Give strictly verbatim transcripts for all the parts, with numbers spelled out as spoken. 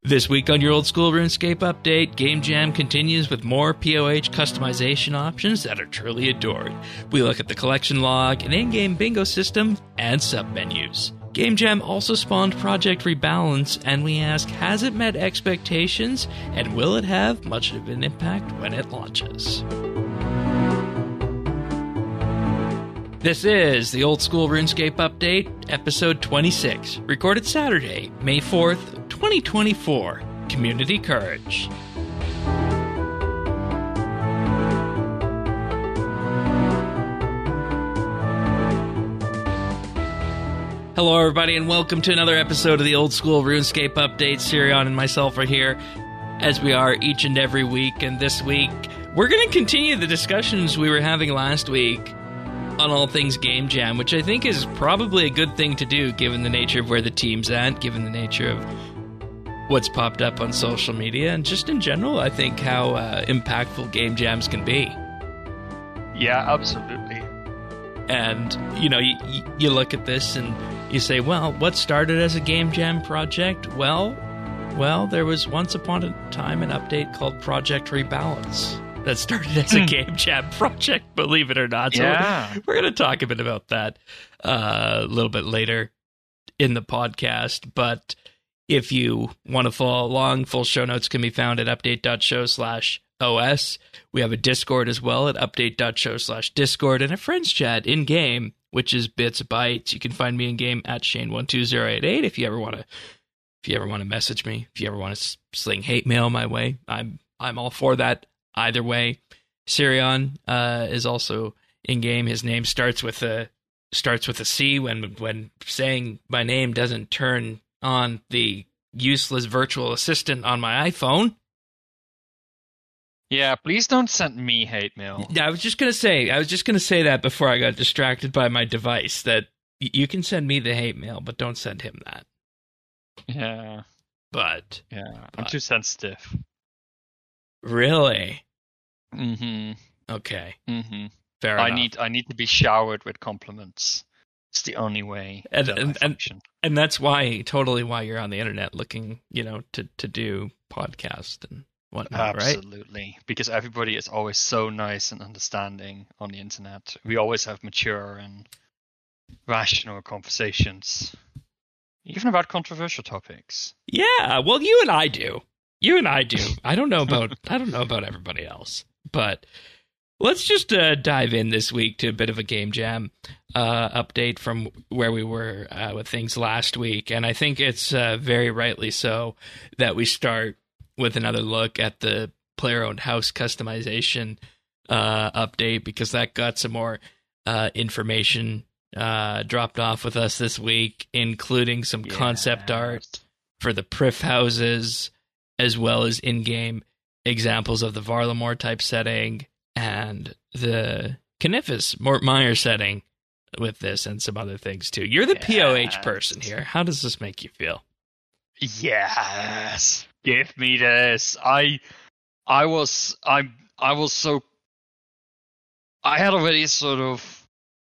This week on your Old School RuneScape update, Game Jam continues with more P O H customization options that are truly adored. We look at the collection log, an in-game bingo system, and sub-menus. Game Jam also spawned Project Rebalance, and we ask, has it met expectations, and will it have much of an impact when it launches? This is the Old School RuneScape Update, episode twenty-six, recorded Saturday, May fourth, twenty twenty-four. Community Courage. Hello, everybody, and welcome to another episode of the Old School RuneScape Update. Sirion and myself are here, as we are each and every week, and this week, we're going to continue the discussions we were having last week on all things Game Jam, which I think is probably a good thing to do given the nature of where the team's at, given the nature of what's popped up on social media, and just in general, I think how uh, impactful Game Jams can be. Yeah, absolutely. And, you know, you, you look at this and you say, well, what started as a Game Jam project? Well, well, there was once upon a time an update called Project Rebalance that started as a Game Jam project, believe it or not. So yeah. We're going to talk a bit about that uh, a little bit later in the podcast. But if you want to follow along, full show notes can be found at update.show slash OS. We have a Discord as well at update.show slash Discord and a friends chat in-game, which is Bits Bytes. You can find me in-game at Shane one two zero eight eight if you ever want to if you ever want to message me, if you ever want to sling hate mail my way. I'm I'm all for that. Either way, Sirion uh, is also in game. His name starts with a starts with a C. When when saying my name doesn't turn on the useless virtual assistant on my iPhone. Yeah, please don't send me hate mail. Yeah, I was just gonna say. I was just gonna say that before I got distracted by my device. That y- you can send me the hate mail, but don't send him that. Yeah, but yeah, but, I'm too sensitive. Really? Mm-hmm. Okay. Mm-hmm. Fair I enough. need I need to be showered with compliments. It's the only way And that I and, and function. and that's why totally why you're on the internet looking, you know, to, to do podcast and whatnot, right? Absolutely, because everybody is always so nice and understanding on the internet. We always have mature and rational conversations, even about controversial topics. Yeah, well, you and I do. You and I do. I don't know about I don't know about everybody else, but let's just uh, dive in this week to a bit of a Game Jam uh, update from where we were uh, with things last week, and I think it's uh, very rightly so that we start with another look at the player-owned house customization uh, update, because that got some more uh, information uh, dropped off with us this week, including some Yes. concept art for the Prif houses, as well as in-game examples of the Varlamore type setting and the Canifis Mort Meyer setting with this, and some other things too. You're the Yes. P O H person here. How does this make you feel? Yes, give me this. I, I was, I, I was so. I had already sort of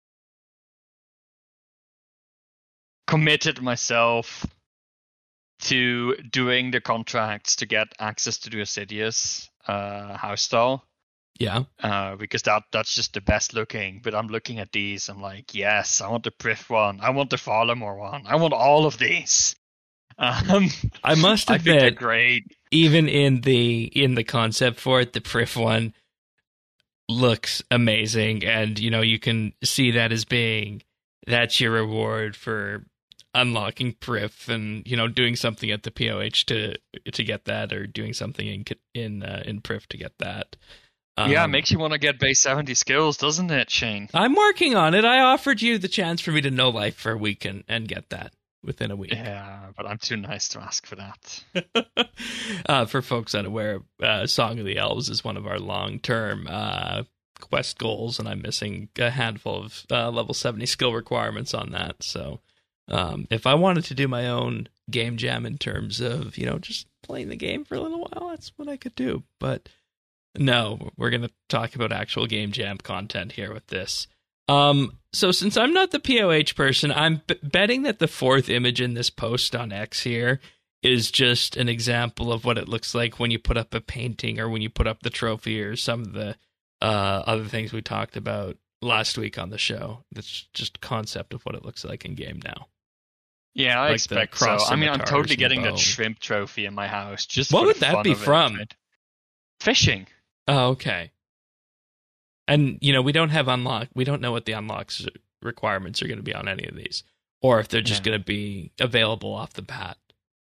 committed myself to doing the contracts to get access to the Assidious uh, house style. Yeah. Uh, because that that's just the best looking. But I'm looking at these, I'm like, yes, I want the Prif one. I want the Varlamore one. I want all of these. Um, I must I think they're admit, great. even in the in the concept for it, the Prif one looks amazing, and you know you can see that as being that's your reward for unlocking Prif, and you know doing something at the P O H to to get that, or doing something in in uh, in Prif to get that. Um, Yeah, it makes you want to get base seventy skills, doesn't it, Shane? I'm working on it. I offered you the chance for me to know life for a week and, and get that within a week. Yeah, but I'm too nice to ask for that. uh, for folks unaware, uh, Song of the Elves is one of our long-term uh, quest goals, and I'm missing a handful of uh, level seventy skill requirements on that. So um, if I wanted to do my own game jam in terms of, you know, just playing the game for a little while, that's what I could do. But no, we're going to talk about actual game jam content here with this. Um, so since I'm not the P O H person, I'm b- betting that the fourth image in this post on X here is just an example of what it looks like when you put up a painting or when you put up the trophy or some of the uh, other things we talked about last week on the show. That's just a concept of what it looks like in game now. Yeah, I like expect so. I mean, I'm totally getting the shrimp trophy in my house. Just what for would the that fun be of it, from? right? Fishing. Oh, okay. And you know, we don't have unlock. We don't know what the unlocks requirements are going to be on any of these, or if they're just Yeah. going to be available off the bat.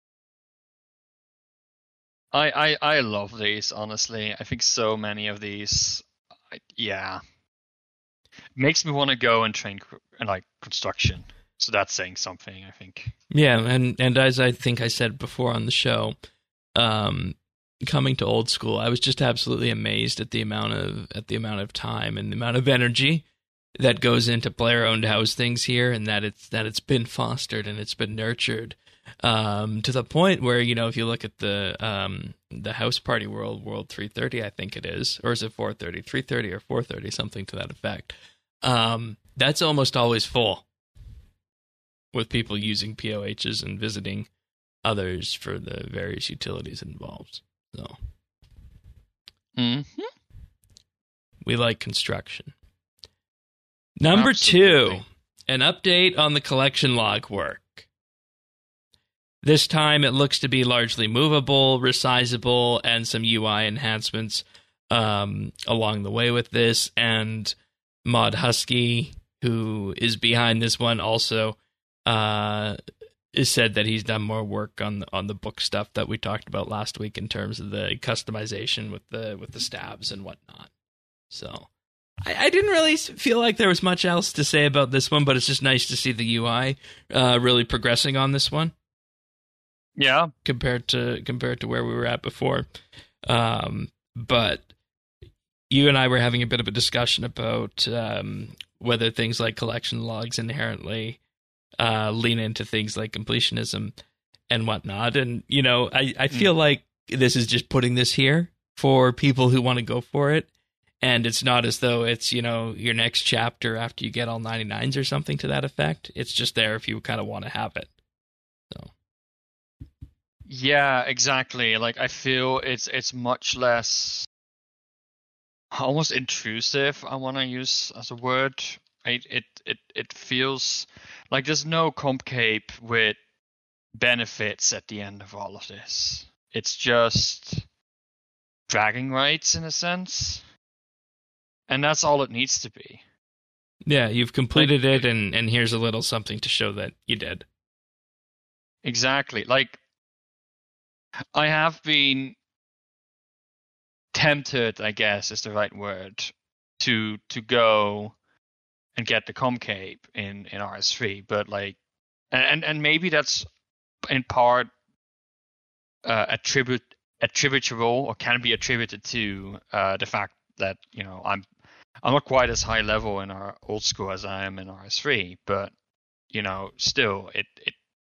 I, I, I love these, honestly. I think so many of these, I, yeah, makes me want to go and train like construction. So that's saying something, I think. Yeah, and and as I think I said before on the show, um, coming to Old School, I was just absolutely amazed at the amount of at the amount of time and the amount of energy that goes into player-owned house things here, and that it's that it's been fostered and it's been nurtured um, to the point where, you know, if you look at the um, the House Party World, World three thirty, I think it is, or is it four thirty? three thirty or four thirty, something to that effect. Um, that's almost always full, with people using P O Hs and visiting others for the various utilities involved. So, Mm-hmm. we like construction. Number Absolutely. two, an update on the collection log work. This time it looks to be largely movable, resizable, and some U I enhancements um, along the way with this. And Mod Husky, who is behind this one, also uh, is said that he's done more work on the, on the book stuff that we talked about last week in terms of the customization with the with the stabs and whatnot. So I, I didn't really feel like there was much else to say about this one, but it's just nice to see the U I uh, really progressing on this one Yeah. compared to compared to where we were at before. Um, but you and I were having a bit of a discussion about um, whether things like collection logs inherently uh, lean into things like completionism and whatnot. And, you know, I, I feel mm. like this is just putting this here for people who want to go for it. And it's not as though it's, you know, your next chapter after you get all ninety-nines or something to that effect. It's just there if you kind of want to have it. So. Yeah, exactly. Like, I feel it's it's much less almost intrusive, I want to use as a word. Right? It it it feels like there's no comp cape with benefits at the end of all of this. It's just bragging rights in a sense. And that's all it needs to be. Yeah, you've completed like, it, and, and here's a little something to show that you did. Exactly. Like, I have been tempted, I guess is the right word, to to go and get the Comcape in, in R S three, but like, and and maybe that's in part uh, attribute attributable or can be attributed to uh, the fact that, you know, I'm I'm not quite as high level in our Old School as I am in R S three, but you know, still, it it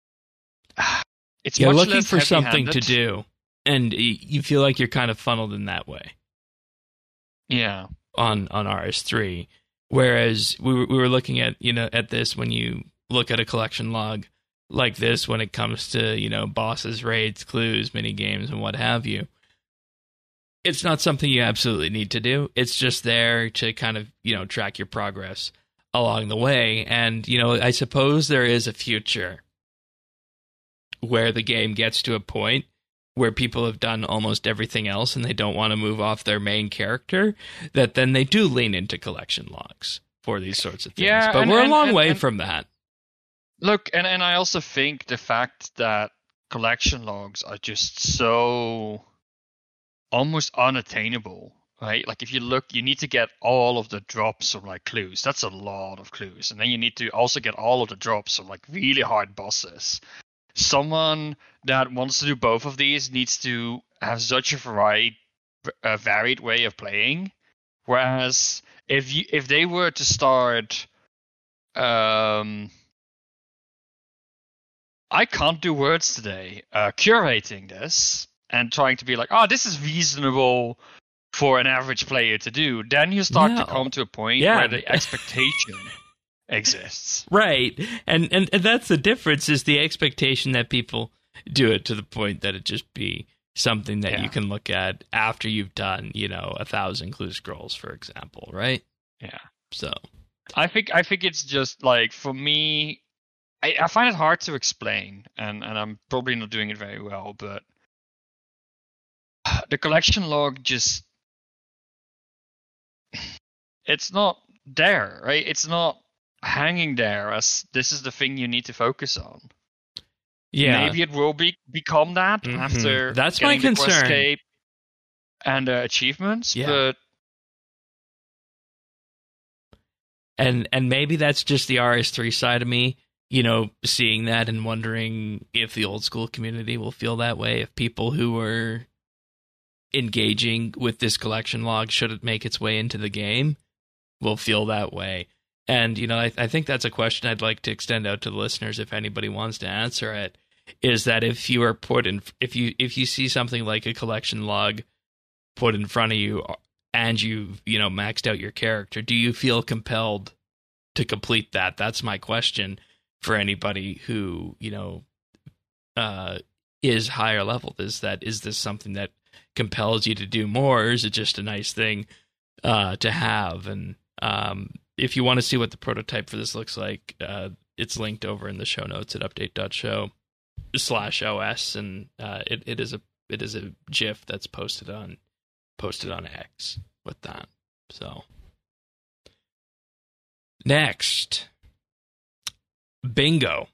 it's you're much looking less for something heavy-handed. to do, and you feel like you're kind of funneled in that way. Yeah, on on R S three, whereas we were, we were looking at you know at this when you look at a collection log like this when it comes to you know bosses, raids, clues, mini games, and what have you. It's not something you absolutely need to do. It's just there to kind of, you know, track your progress along the way. And, you know, I suppose there is a future where the game gets to a point where people have done almost everything else and they don't want to move off their main character, that then they do lean into collection logs for these sorts of things. Yeah, but and, we're and, a long and, way and, from that. Look, and, and I also think the fact that collection logs are just so almost unattainable, right? Like if you look, you need to get all of the drops from like clues. That's a lot of clues. And then you need to also get all of the drops from like really hard bosses. Someone that wants to do both of these needs to have such a varied, a varied way of playing. Whereas if you, if they were to start, um, I can't do words today, uh, curating this, and trying to be like, oh, this is reasonable for an average player to do, then you start No. to come to a point Yeah. where the expectation exists. Right. And, and and that's the difference, is the expectation that people do it to the point that it just be something that Yeah. you can look at after you've done, you know, a thousand clue scrolls, for example, right? Yeah. So I think I think it's just like, for me, I, I find it hard to explain, and, and I'm probably not doing it very well, but the collection log just, it's not there, right? It's not hanging there as this is the thing you need to focus on. yeah, Maybe it will be become that Mhm. after That's my getting the concern. Questscape and uh, achievements, Yeah. but and and maybe that's just the R S three side of me, you know, seeing that and wondering if the old school community will feel that way, if people who are engaging with this collection log, should it make its way into the game, will feel that way. And, you know, I, I think that's a question I'd like to extend out to the listeners, if anybody wants to answer it, is that if you are put in, if you if you see something like a collection log put in front of you and you've, you know, maxed out your character, do you feel compelled to complete that? That's my question for anybody who, you know, uh, is higher leveled. Is that, is this something that compels you to do more, or is it just a nice thing uh, to have? And um, if you want to see what the prototype for this looks like, uh, it's linked over in the show notes at update.show slash OS, and uh, it, it is a it is a GIF that's posted on posted on X with that. So next, Bingo.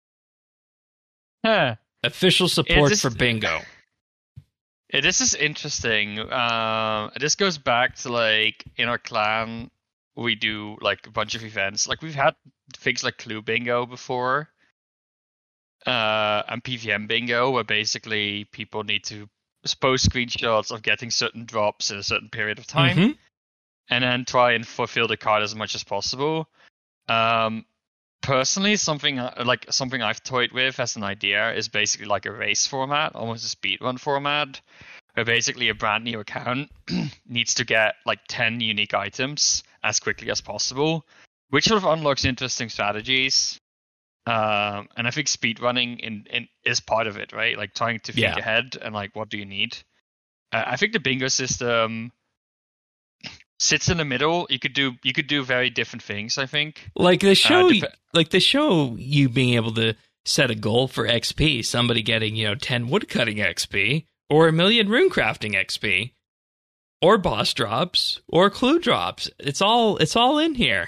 huh. Official support this- for Bingo. Yeah, this is interesting. Um, this goes back to, like, in our clan, we do like a bunch of events. Like, we've had things like Clue Bingo before, uh, and P V M Bingo, where basically people need to post screenshots of getting certain drops in a certain period of time, Mhm. and then try and fulfill the card as much as possible. Um, personally, something uh, like something I've toyed with as an idea is basically like a race format, almost a speedrun format, where basically a brand new account needs to get like ten unique items as quickly as possible, which sort of unlocks interesting strategies. Um, and I think speedrunning in, in is part of it, right? Like trying to think Yeah. ahead and like, what do you need? Uh, I think the bingo system sits in the middle. You could do you could do very different things, I think. Like they show, dep- like they show you being able to set a goal for X P. Somebody getting, you know, ten woodcutting X P, or a million runecrafting X P, or boss drops, or clue drops. It's all it's all in here.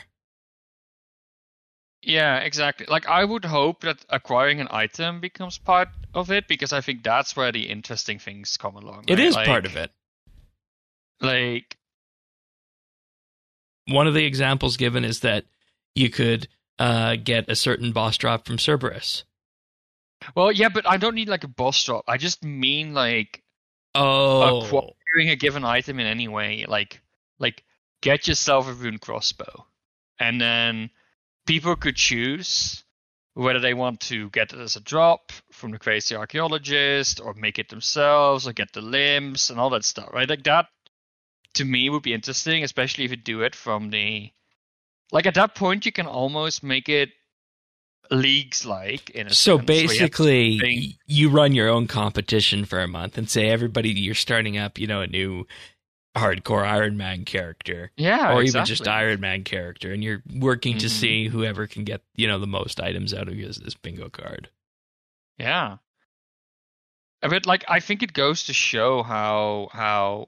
Yeah, exactly. Like, I would hope that acquiring an item becomes part of it, because I think that's where the interesting things come along. It right? is Like- part of it. Like, One of the examples given is that you could uh, get a certain boss drop from Cerberus. well, yeah, but I don't need like a boss drop. I just mean like Oh, acquiring a given item in any way. Like, like get yourself a rune crossbow, and then people could choose whether they want to get it as a drop from the crazy archaeologist, or make it themselves, or get the limbs and all that stuff, right? Like, that to me would be interesting, especially if you do it from the, like, at that point you can almost make it leagues like in a so sense, where you have to basically, think- y- you run your own competition for a month and say everybody you're starting up, you know, a new hardcore Iron Man character, yeah, or exactly. even just Iron Man character, and you're working to Mhm. see whoever can get, you know, the most items out of this, this bingo card. Yeah. But like, I think it goes to show how how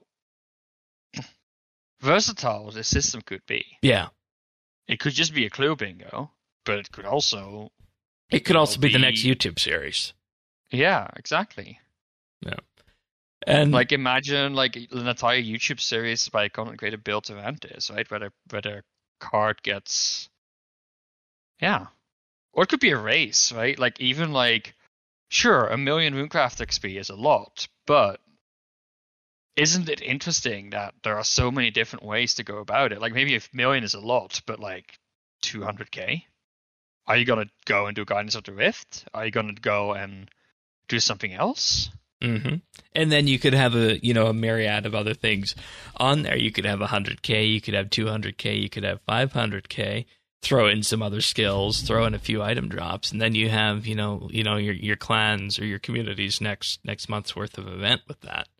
versatile this system could be. Yeah, It could just be a clue bingo, but it could also, it could Well, also be the next the- YouTube series. yeah, exactly. And Like, imagine like an entire YouTube series by content creator built around this, right? Where the where the card gets, yeah, or it could be a race, right? Like, even like, sure, a million Runecraft X P is a lot, but isn't it interesting that there are so many different ways to go about it? Like, maybe a million is a lot, but like two hundred K? Are you going to go and do Guardians of the Rift? Are you going to go and do something else? hmm and then you could have a, you know, a myriad of other things on there. You could have one hundred K, you could have two hundred K, you could have five hundred K. throw in some other skills, throw in a few item drops, and then you have, you know, you know, your your clans or your community's next next month's worth of event with that.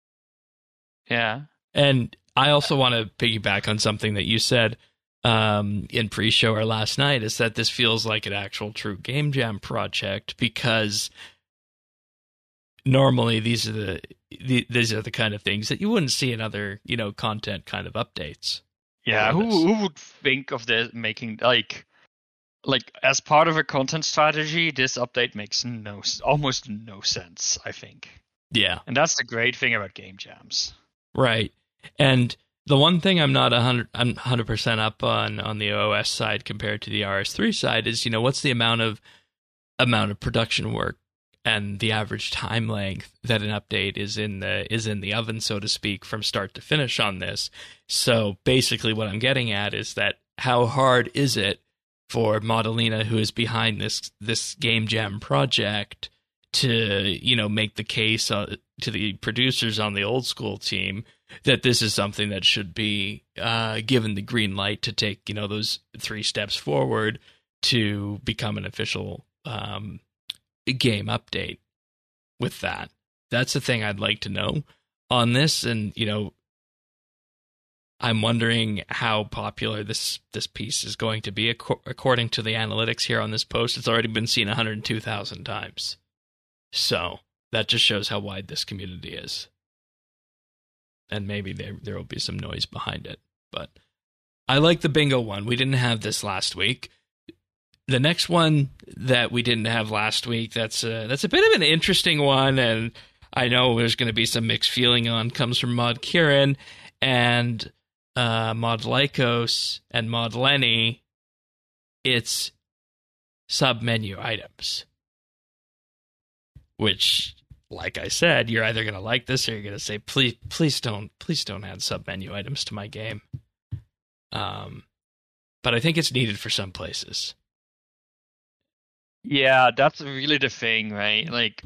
Yeah. And I also want to piggyback on something that you said um, in pre-show or last night, is that this feels like an actual true Game Jam project, because normally these are the, the these are the kind of things that you wouldn't see in other, you know, content kind of updates. Yeah, who who would think of this making like like as part of a content strategy? This update makes no almost no sense, I think. Yeah, and that's the great thing about game jams, right? And the one thing I'm not a hundred I'm hundred percent up on on the O S side compared to the R S three side is, you know, what's the amount of amount of production work and the average time length that an update is in the is in the oven, so to speak, from start to finish on this. So basically what I'm getting at is that how hard is it for Modelina, who is behind this this Game Jam project, to, you know, make the case uh, to the producers on the old school team that this is something that should be uh, given the green light to take, you know, those three steps forward to become an official um game update with that. That's the thing I'd like to know on this. And, you know, I'm wondering how popular this this piece is going to be. According to the analytics here on this post, it's already been seen one hundred two thousand times. So that just shows how wide this community is. And maybe there there will be some noise behind it. But I like the bingo one. We didn't have this last week. The next one that we didn't have last week, that's a, that's a bit of an interesting one, and I know there's going to be some mixed feeling on, comes from Mod Kieran and uh, Mod Lycos and Mod Lenny. It's sub-menu items, which, like I said, you're either going to like this or you're going to say, please, please don't, please don't add sub-menu items to my game. Um, but I think it's needed for some places. Yeah, that's really the thing, right? Like,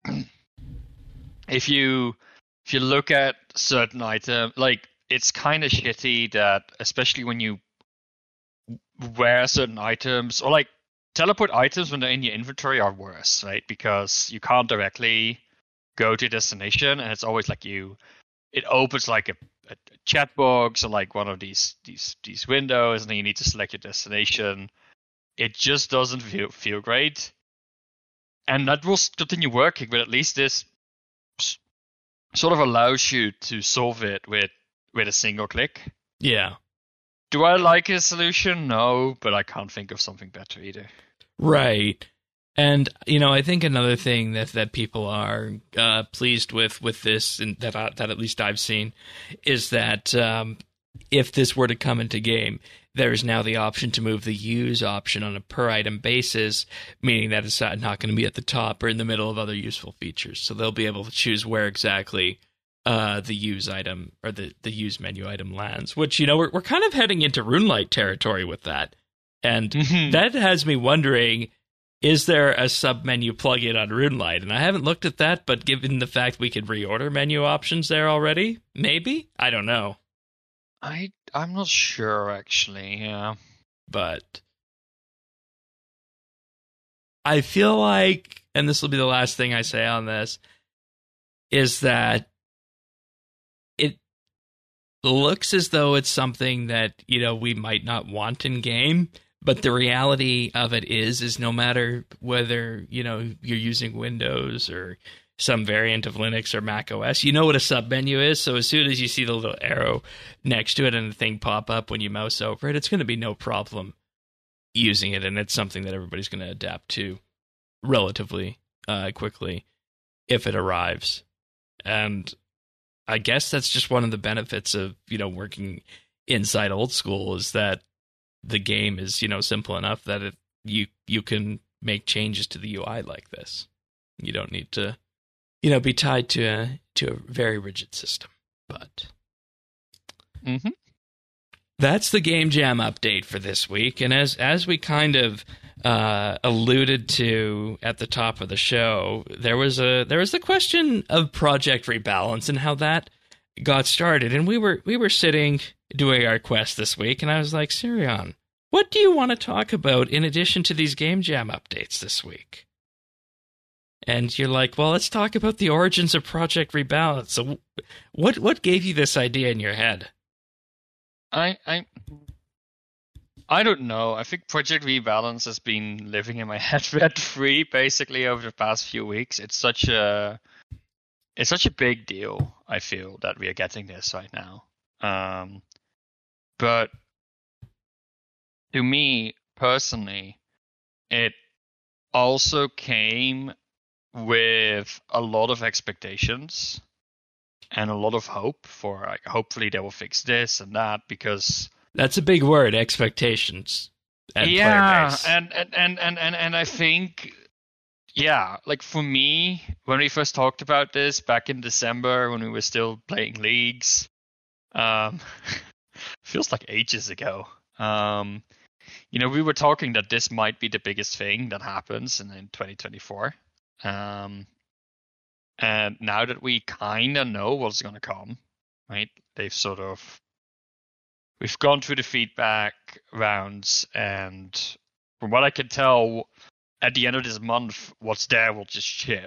if you if you look at certain items, like, it's kind of shitty that, especially when you wear certain items, or like teleport items when they're in your inventory are worse, right? Because you can't directly go to destination, and it's always like you, it opens like a, a chat box or like one of these these these windows, and then you need to select your destination. It just doesn't feel feel great, and that will continue working. But at least this sort of allows you to solve it with with a single click. Yeah. Do I like his solution? No, but I can't think of something better either. Right. And, you know, I think another thing that that people are uh, pleased with with this, and that I, that at least I've seen, is that um, if this were to come into game, there is now the option to move the use option on a per item basis, meaning that it's not going to be at the top or in the middle of other useful features. So they'll be able to choose where exactly uh, the use item or the, the use menu item lands, which, you know, we're, we're kind of heading into RuneLite territory with that. And mm-hmm. that has me wondering, is there a sub-menu plugin on RuneLite? And I haven't looked at that, but given the fact we could reorder menu options there already, maybe? I don't know. I, I'm not sure, actually, yeah. But I feel like, and this will be the last thing I say on this, is that it looks as though it's something that, you know, we might not want in game, but the reality of it is, is no matter whether, you know, you're using Windows or some variant of Linux or Mac O S, you know what a sub-menu is. So as soon as you see the little arrow next to it and the thing pop up when you mouse over it, it's going to be no problem using it. And it's something that everybody's going to adapt to relatively uh, quickly if it arrives. And I guess that's just one of the benefits of, you know, working inside old school, is that the game is, you know, simple enough that it, you you can make changes to the U I like this. You don't need to, you know, be tied to a to a very rigid system. But mm-hmm. that's the Game Jam update for this week. And as as we kind of uh, alluded to at the top of the show, there was a there was the question of Project Rebalance and how that got started. And we were we were sitting doing our quest this week, and I was like, Sirion, what do you want to talk about in addition to these Game Jam updates this week? And you're like, well, let's talk about the origins of Project Rebalance. So what what gave you this idea in your head? I I I don't know. I think Project Rebalance has been living in my head rent free basically over the past few weeks. It's such a it's such a big deal, I feel, that we are getting this right now. Um but to me personally, it also came with a lot of expectations and a lot of hope for, like, hopefully they will fix this and that, because that's a big word, expectations. And yeah, player base. and, and, and, and, and, and I think, yeah, like for me, when we first talked about this back in December when we were still playing leagues, um, feels like ages ago. Um, you know, we were talking that this might be the biggest thing that happens in, in twenty twenty-four. Um, and now that we kind of know what's going to come, right? They've sort of, we've gone through the feedback rounds, and from what I can tell, at the end of this month, what's there will just ship.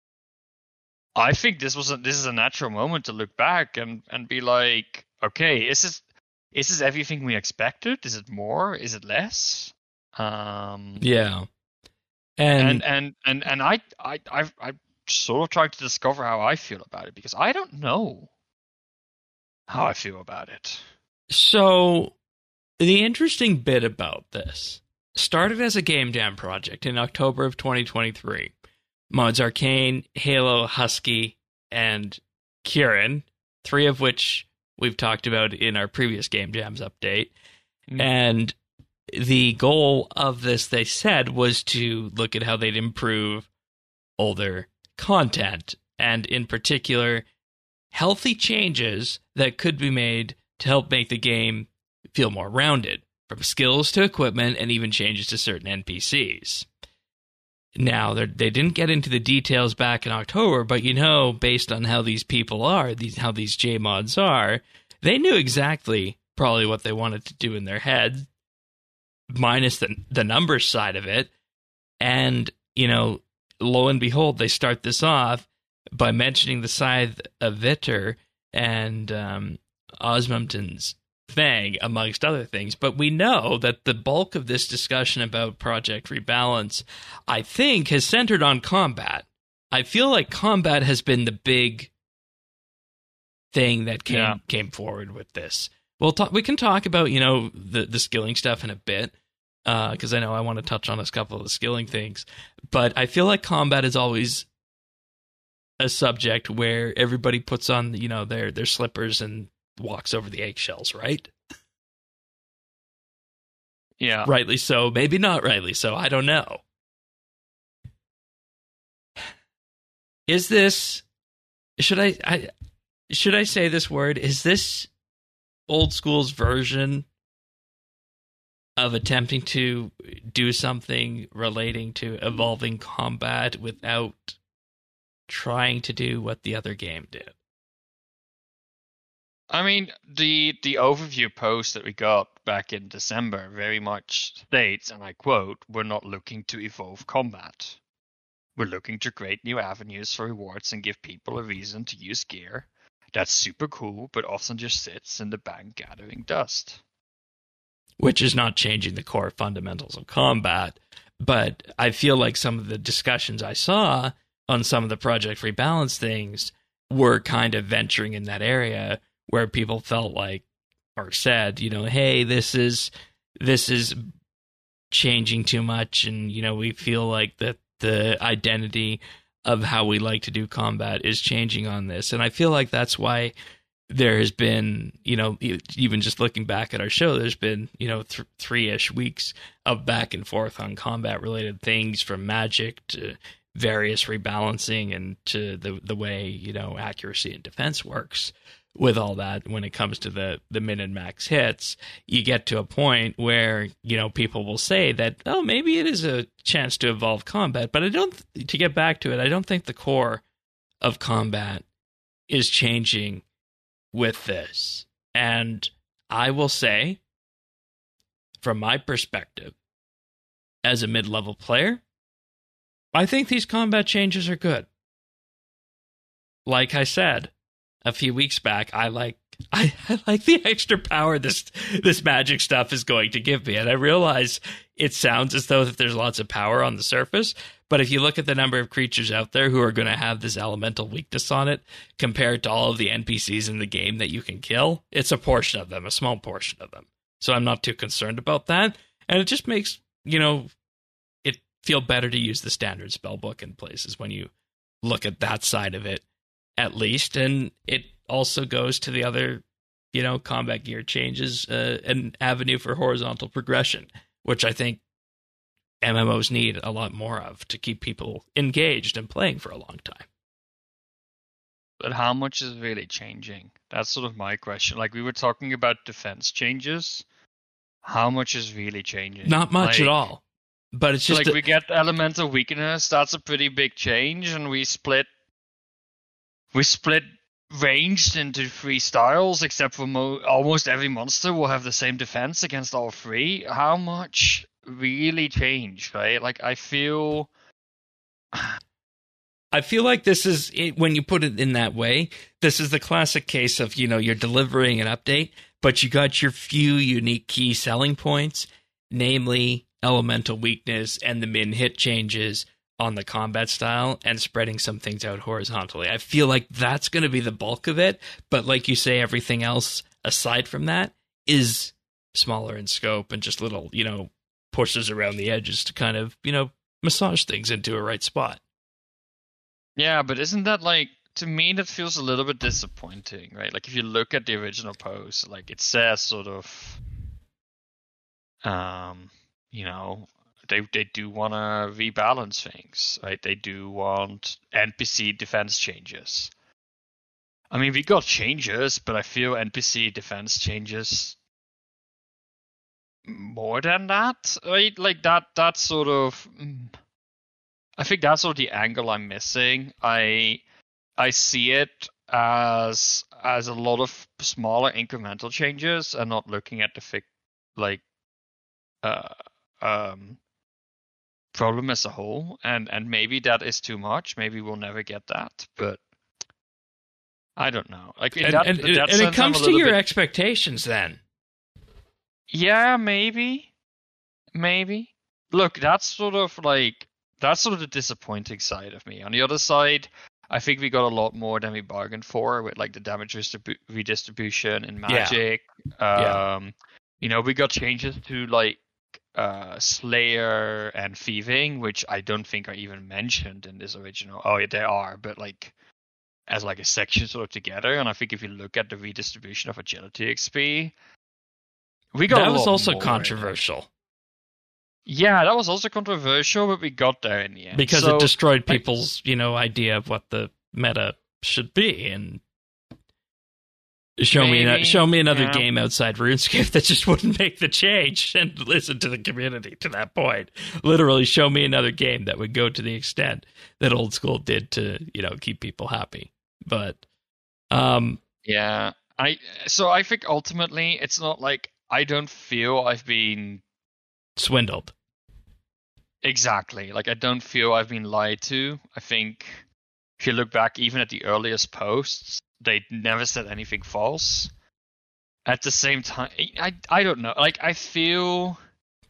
I think this was a, this is a natural moment to look back and, and be like, okay, is this is this everything we expected? Is it more? Is it less? Um, yeah. And and and and I I I've I'm sort of trying to discover how I feel about it, because I don't know how I feel about it. So the interesting bit about this started as a Game Jam project in October of twenty twenty-three. Mods Arcane, Halo, Husky, and Kieran, three of which we've talked about in our previous Game Jams update. Mm. And the goal of this, they said, was to look at how they'd improve older content, and in particular, healthy changes that could be made to help make the game feel more rounded, from skills to equipment, and even changes to certain N P Cs. Now, they didn't get into the details back in October, but you know, based on how these people are, these how these J-mods are, they knew exactly probably what they wanted to do in their head, minus the the numbers side of it. And, you know, lo and behold, they start this off by mentioning the Scythe of Vitter and um, Osmumton's Fang, amongst other things. But we know that the bulk of this discussion about Project Rebalance, I think, has centered on combat. I feel like combat has been the big thing that came yeah. came forward with this. We'll talk, we can talk about, you know, the, the skilling stuff in a bit, because uh, I know I want to touch on a couple of the skilling things. But I feel like combat is always a subject where everybody puts on, you know, their, their slippers and walks over the eggshells, right? Yeah. Rightly so, maybe not rightly so, I don't know. Is this, should I, I should I say this word, is this old school's version of attempting to do something relating to evolving combat without trying to do what the other game did? I mean, the the overview post that we got back in December very much states, and I quote, "We're not looking to evolve combat. We're looking to create new avenues for rewards and give people a reason to use gear that's super cool, but often just sits in the bank gathering dust." Which is not changing the core fundamentals of combat, but I feel like some of the discussions I saw on some of the Project Rebalance things were kind of venturing in that area, where people felt like, or said, you know, hey, this is this is changing too much, and, you know, we feel like that the identity of how we like to do combat is changing on this. And I feel like that's why there has been, you know, even just looking back at our show, there's been, you know, th- three-ish weeks of back and forth on combat-related things, from magic to various rebalancing and to the the way, you know, accuracy and defense works. With all that, when it comes to the, the min and max hits, you get to a point where, you know, people will say that, oh, maybe it is a chance to evolve combat. But I don't, to get back to it, I don't think the core of combat is changing with this. And I will say, from my perspective, as a mid-level player, I think these combat changes are good. Like I said a few weeks back, I like I, I like the extra power this this magic stuff is going to give me. And I realize it sounds as though that there's lots of power on the surface, but if you look at the number of creatures out there who are going to have this elemental weakness on it compared to all of the N P Cs in the game that you can kill, it's a portion of them, a small portion of them. So I'm not too concerned about that. And it just makes, you know, it feel better to use the standard spellbook in places when you look at that side of it, at least. And it also goes to the other, you know, combat gear changes, uh, an avenue for horizontal progression, which I think M M Os need a lot more of to keep people engaged and playing for a long time. But how much is really changing? That's sort of my question. Like, we were talking about defense changes. How much is really changing? Not much like, at all. But it's just like a- we get elemental weakness. That's a pretty big change, and we split. We split ranged into three styles, except for mo- almost every monster will have the same defense against all three. How much really changed, right? Like, I feel... I feel like this is, it, when you put it in that way, this is the classic case of, you know, you're delivering an update, but you got your few unique key selling points, namely elemental weakness and the min hit changes on the combat style and spreading some things out horizontally. I feel like that's going to be the bulk of it, but like you say, everything else aside from that is smaller in scope and just little, you know, pushes around the edges to kind of, you know, massage things into a right spot. Yeah, but isn't that, like, to me that feels a little bit disappointing, right? Like, if you look at the original post, like, it says sort of, um, you know, They they do want to rebalance things, right? They do want N P C defense changes. I mean, we got changes, but I feel N P C defense changes more than that, right? Like that. That's sort of. I think that's sort of the angle I'm missing. I I see it as as a lot of smaller incremental changes, and not looking at the fi- like, uh, um. problem as a whole, and and maybe that is too much. Maybe we'll never get that, but I don't know. Like, in and, that, and, in that and sense, it comes I'm a to little your bit... expectations then. Yeah, maybe, maybe. Look, that's sort of like that's sort of the disappointing side of me. On the other side, I think we got a lot more than we bargained for with, like, the damage distribu- redistribution in Magic. Yeah. Um, yeah. You know, we got changes to, like, uh Slayer and thieving, which I don't think are even mentioned in this original. Oh yeah, they are, but like as like a section sort of together. And I think if you look at the redistribution of agility X P, we got that a was lot also more. controversial. Yeah, that was also controversial, but we got there in the end because so, it destroyed people's, you know, idea of what the meta should be. And Show Maybe, me, show me another yeah. game outside RuneScape that just wouldn't make the change and listen to the community to that point. Literally, show me another game that would go to the extent that Old School did to, you know, keep people happy. But, um, yeah, I so I think ultimately it's not like I don't feel I've been swindled. Exactly, like I don't feel I've been lied to. I think if you look back, even at the earliest posts, they never said anything false. At the same time, I I don't know. Like, I feel,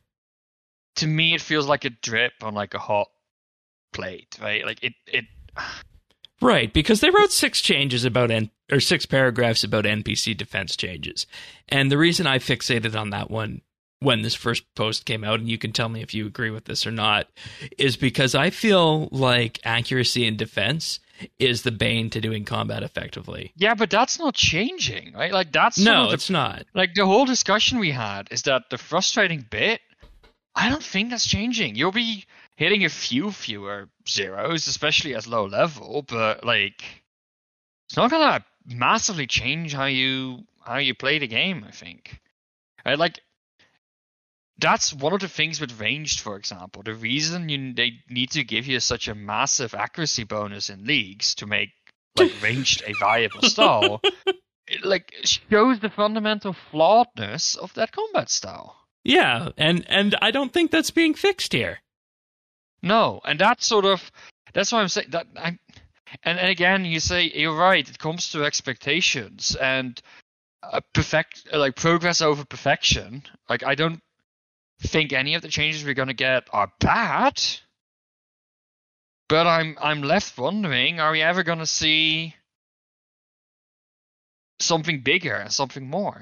to me, it feels like a drip on like a hot plate, right? Like it it. Right, because they wrote six changes about N or six paragraphs about N P C defense changes, and the reason I fixated on that one when this first post came out, and you can tell me if you agree with this or not, is because I feel like accuracy in defense is the bane to doing combat effectively. Yeah, but that's not changing, right? Like, that's no, the, it's not. Like, the whole discussion we had is that the frustrating bit, I don't think that's changing. You'll be hitting a few fewer zeros, especially as low level, but like, it's not gonna massively change how you how you play the game, I think. Right? Like, that's one of the things with ranged, for example. The reason you they need to give you such a massive accuracy bonus in leagues to make like ranged a viable style, it, like, shows the fundamental flawedness of that combat style. Yeah, and and I don't think that's being fixed here. No, and that's sort of that's why I'm saying that I. And, and again, you say you're right. It comes to expectations and uh, perfect, like progress over perfection. Like I don't think any of the changes we're gonna get are bad, but I'm I'm left wondering: are we ever gonna see something bigger, something more?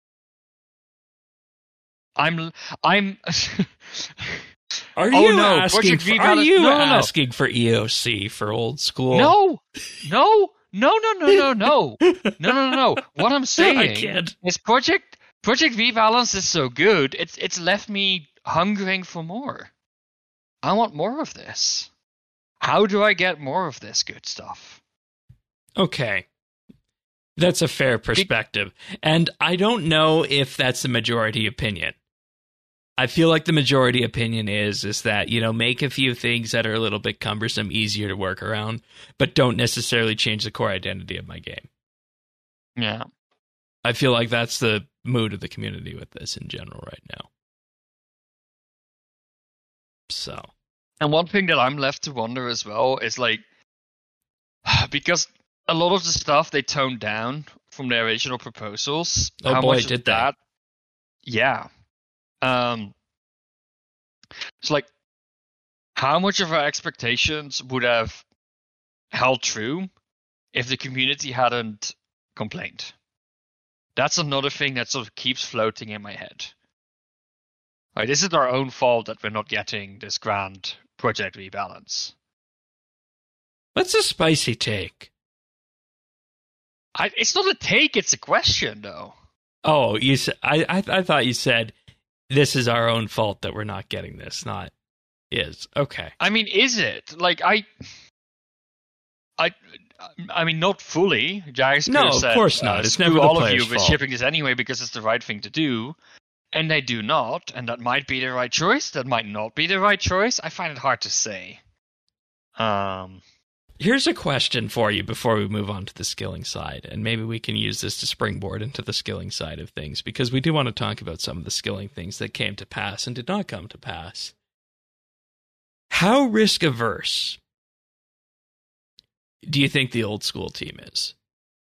I'm I'm. Are Oh, you no, asking? Project For, V are Balance- you no, no, no. asking for E O C for old school? No, no, no, no, no, no, no, no, no, no, no. What I'm I saying can't. is Project Project V Balance is so good. It's it's left me hungering for more. I want more of this. How do I get more of this good stuff? Okay. That's a fair perspective. And I don't know if that's the majority opinion. I feel like the majority opinion is is that, you know, make a few things that are a little bit cumbersome, easier to work around, but don't necessarily change the core identity of my game. Yeah. I feel like that's the mood of the community with this in general right now. So. And one thing that I'm left to wonder as well is like, because a lot of the stuff they toned down from their original proposals. Oh how boy, much of did they? that? Yeah. Um. It's like, how much of our expectations would have held true if the community hadn't complained? That's another thing that sort of keeps floating in my head. Right, this is our own fault that we're not getting this grand project rebalance. That's a spicy take. I, it's not a take; it's a question, though. Oh, you said I, I I thought you said this is our own fault that we're not getting this, not is. Okay. I mean, is it? Like, I... I I mean, not fully. Jags No, of said, course not. Uh, It's screw never the all of player's you, we're fault. shipping this anyway because it's the right thing to do. And they do not, and that might be the right choice. That might not be the right choice. I find it hard to say. Um... Here's a question for you before we move on to the skilling side, and maybe we can use this to springboard into the skilling side of things, because we do want to talk about some of the skilling things that came to pass and did not come to pass. How risk-averse do you think the old school team is?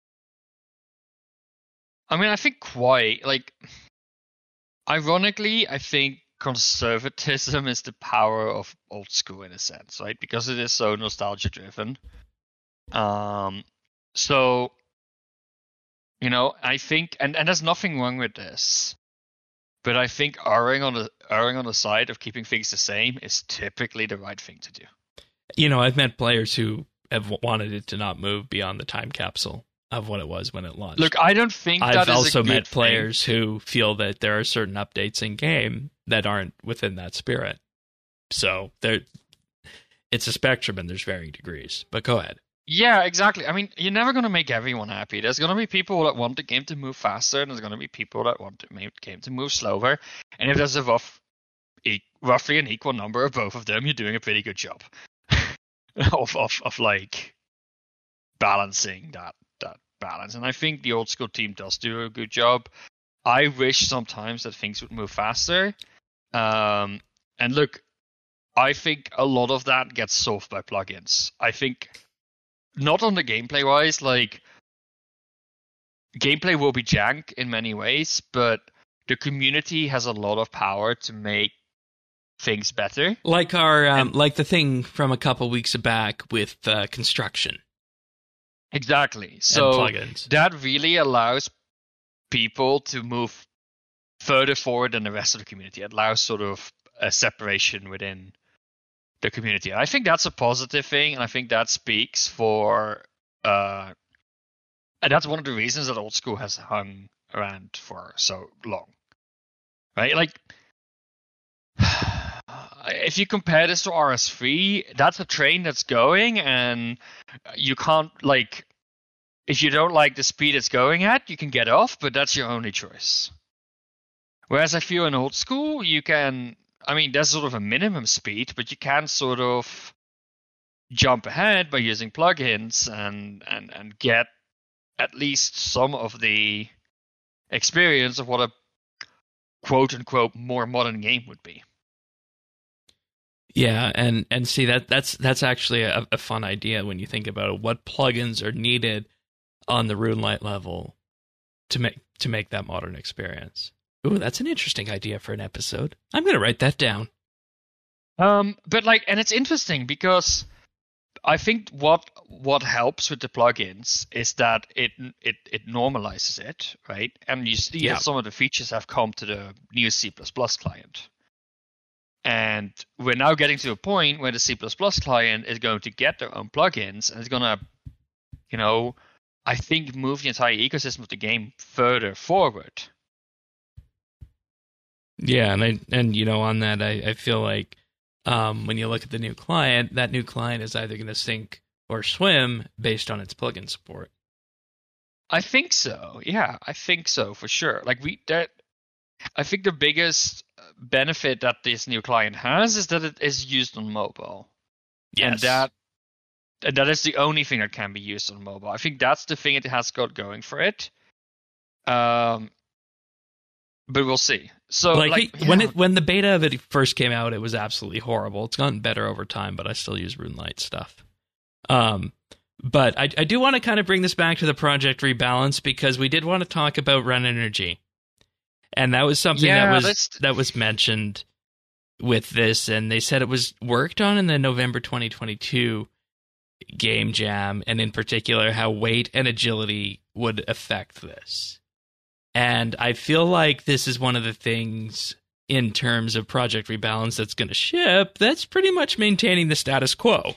I mean, I think quite. Like, ironically, I think conservatism is the power of old school in a sense, right? Because it is so nostalgia driven. Um, so, you know, I think, and, and there's nothing wrong with this, but I think erring on the erring on the side of keeping things the same is typically the right thing to do. You know, I've met players who have wanted it to not move beyond the time capsule of what it was when it launched. Look, I don't think I've that is also a good met thing. players who feel that there are certain updates in game that aren't within that spirit. So there, it's a spectrum, and there's varying degrees. But go ahead. Yeah, exactly. I mean, you're never going to make everyone happy. There's going to be people that want the game to move faster, and there's going to be people that want the game to move slower. And if there's a rough, e- roughly an equal number of both of them, you're doing a pretty good job of, of of like balancing that that balance. And I think the old school team does do a good job. I wish sometimes that things would move faster. Um, and look, I think a lot of that gets solved by plugins. I think not on the gameplay wise, like gameplay will be jank in many ways, but the community has a lot of power to make things better. Like our, um, And- like the thing from a couple weeks back with uh, construction Exactly. and So plugins. that really allows people to move further forward than the rest of the community. It allows sort of a separation within the community. And I think that's a positive thing, and I think that speaks for uh and that's one of the reasons that old school has hung around for so long. Right? Like if you compare this to R S three, that's a train that's going, and you can't, like, if you don't like the speed it's going at, you can get off, but that's your only choice. Whereas I feel in old school, you can, I mean, there's sort of a minimum speed, but you can sort of jump ahead by using plugins and, and, and get at least some of the experience of what a quote unquote more modern game would be. Yeah, and and see that that's that's actually a, a fun idea when you think about it. What plugins are needed on the RuneLite level to make to make that modern experience? Ooh, that's an interesting idea for an episode. I'm going to write that down. Um, but like, and it's interesting because I think what what helps with the plugins is that it it it normalizes it, right? And you see Yeah. that some of the features have come to the new C plus plus client. And we're now getting to a point where the C plus plus client is going to get their own plugins and it's going to, you know, I think move the entire ecosystem of the game further forward. Yeah, and I and you know on that I, I feel like um, when you look at the new client, that new client is either going to sink or swim based on its plugin support. I think so. Yeah, I think so for sure. Like we that I think the biggest benefit that this new client has is that it is used on mobile. Yes. And that and that is the only thing that can be used on mobile. I think that's the thing it has got going for it. Um but we'll see. So like, like it, when yeah. it when the beta of it first came out, it was absolutely horrible. It's gotten better over time, but I still use RuneLite stuff. Um but I, I do want to kind of bring this back to the Project Rebalance because we did want to talk about Run Energy. And that was something yeah, that was that's... that was mentioned with this, and they said it was worked on in the November twenty twenty-two Game Jam, and in particular how weight and agility would affect this. And I feel like this is one of the things in terms of Project Rebalance that's going to ship that's pretty much maintaining the status quo.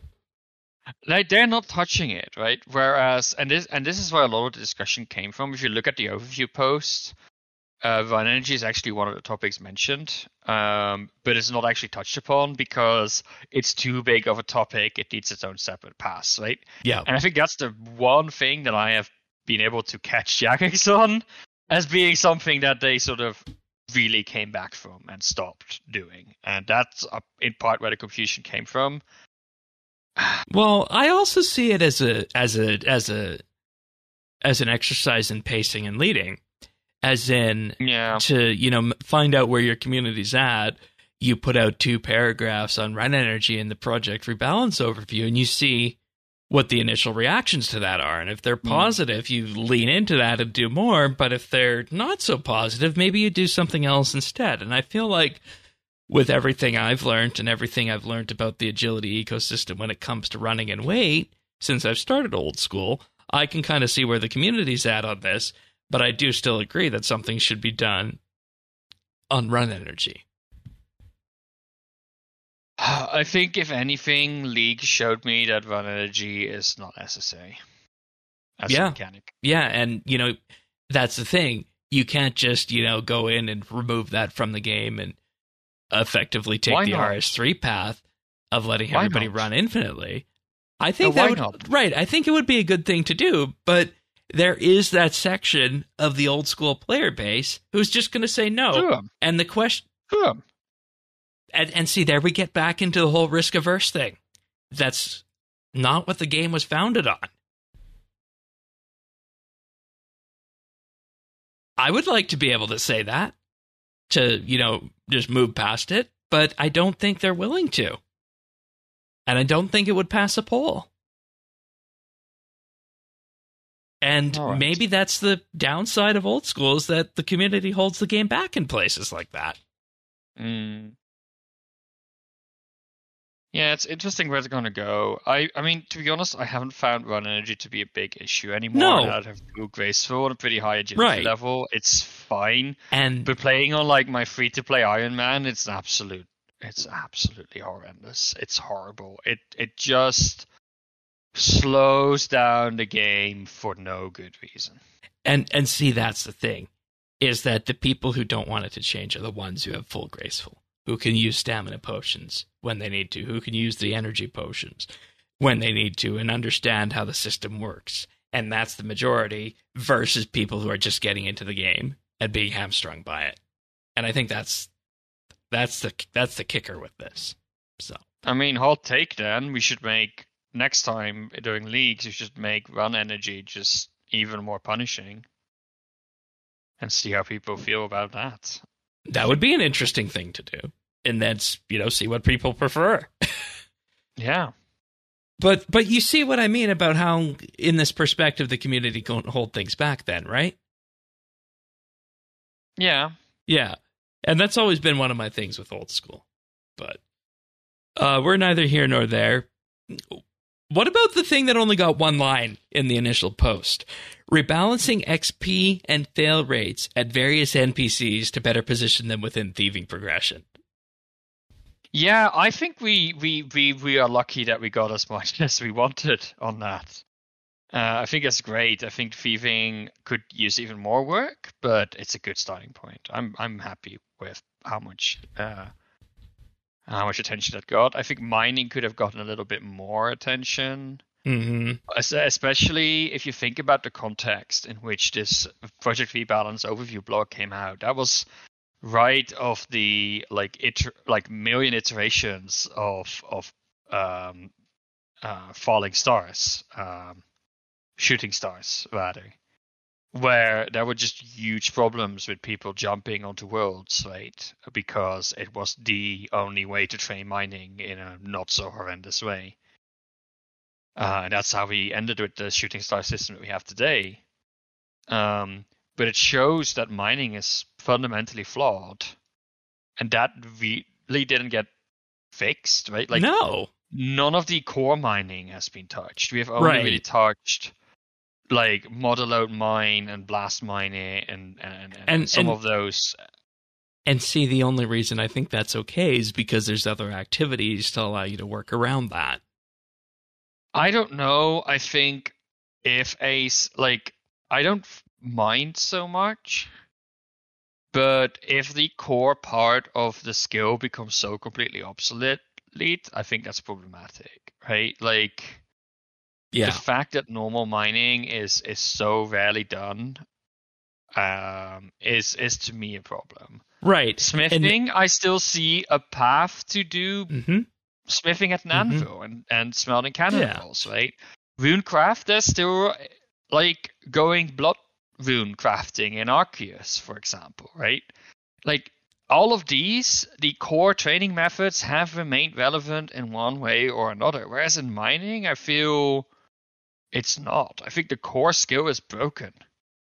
Like they're not touching it, right? Whereas, and this and this is where a lot of the discussion came from. If you look at the overview post, Uh, Run Energy is actually one of the topics mentioned, um, but it's not actually touched upon because it's too big of a topic. It needs its own separate pass, right? Yeah. And I think that's the one thing that I have been able to catch Jagex on as being something that they sort of really came back from and stopped doing. And that's uh, in part where the confusion came from. Well, I also see it as a as a as a as an exercise in pacing and leading. As in, yeah. to, you know, find out where your community's at, you put out two paragraphs on Run Energy in the Project Rebalance overview, and you see what the initial reactions to that are. And if they're positive, you lean into that and do more. But if they're not so positive, maybe you do something else instead. And I feel like with everything I've learned and everything I've learned about the agility ecosystem when it comes to running and weight, since I've started Old School, I can kind of see where the community's at on this. But I do still agree that something should be done on Run Energy. I think, if anything, League showed me that Run Energy is not necessary as yeah. a mechanic. Yeah, and, you know, that's the thing. You can't just, you know, go in and remove that from the game and effectively take Why the not? R S three path of letting Why everybody not? run infinitely. I think No, that why would, not? right, I think it would be a good thing to do, but there is that section of the Old School player base who's just going to say no. Sure. And the question... Sure. And, and see, there we get back into the whole risk-averse thing. That's not what the game was founded on. I would like to be able to say that, to, you know, just move past it, but I don't think they're willing to. And I don't think it would pass a poll. And All right. maybe that's the downside of Old School, is that the community holds the game back in places like that. Mm. Yeah, it's interesting where it's going to go. I, I mean, to be honest, I haven't found Run Energy to be a big issue anymore. No. Now that I have Blue Graceful on a pretty high agility Right. level. It's fine. And But playing on like my free-to-play Iron Man, it's absolute. It's absolutely horrendous. It's horrible. It it just slows down the game for no good reason. And and see, that's the thing, is that the people who don't want it to change are the ones who have full graceful, who can use stamina potions when they need to, who can use the energy potions when they need to, and understand how the system works. And that's the majority, versus people who are just getting into the game and being hamstrung by it. And I think that's that's the that's the kicker with this. So I mean, hot take then. We should make, next time doing leagues, we should make Run Energy just even more punishing. And see how people feel about that. That would be an interesting thing to do. And that's, you know, see what people prefer. Yeah. But but you see what I mean about how, in this perspective, the community can't hold things back then, right? Yeah. Yeah. And that's always been one of my things with old school. But uh, we're neither here nor there. What about the thing that only got one line in the initial post? Rebalancing X P and fail rates at various N P Cs to better position them within thieving progression. Yeah, I think we, we, we, we are lucky that we got as much as we wanted on that. Uh, I think it's great. I think thieving could use even more work, but it's a good starting point. I'm I'm happy with how much uh, how much attention that got. I think mining could have gotten a little bit more attention, Mm-hmm. especially if you think about the context in which this Project Rebalance overview blog came out. That was right of the like iter- like million iterations of of um, uh, falling stars, um, shooting stars rather, where there were just huge problems with people jumping onto worlds, right? Because it was the only way to train mining in a not so horrendous way. Uh, and that's how we ended with the shooting star system that we have today. Um, but it shows that mining is fundamentally flawed, and that really didn't get fixed, right? Like, no, none of the core mining has been touched. We have only Right. really touched like model load mine and blast mine and and, and, And- some and- of those. And see, the only reason I think that's okay is because there's other activities to allow you to work around that. I don't know. I think if a s- like I don't f- mind so much, but if the core part of the skill becomes so completely obsolete, I think that's problematic, right? Like Yeah. the fact that normal mining is is so rarely done um is is to me a problem. Right. Smithing, I still see a path to do Mm-hmm. smithing at an Mhm. anvil and, and smelting cannonballs, Yeah. right? Runecraft, there's still like going blood rune crafting in Arceus, for example, right? Like all of these, the core training methods have remained relevant in one way or another. Whereas in mining, I feel it's not. I think the core skill is broken.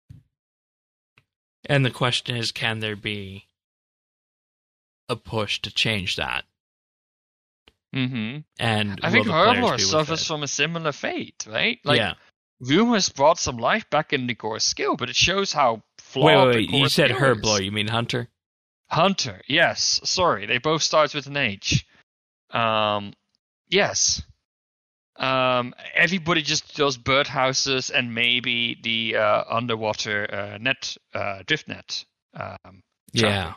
And the question is, can there be a push to change that? Mm-hmm. And I will think the players Herblore be with suffers it? from a similar fate, right? Like, yeah. Rumors brought some life back in the core skill, but it shows how flawed Wait, wait, the wait. core You said skill Herblore. is. You mean Hunter? Hunter, yes. Sorry, they both start with an H. Um, yes. Um, everybody just does birdhouses and maybe the uh, underwater uh, net, uh, drift net. Um, Yeah. trapping.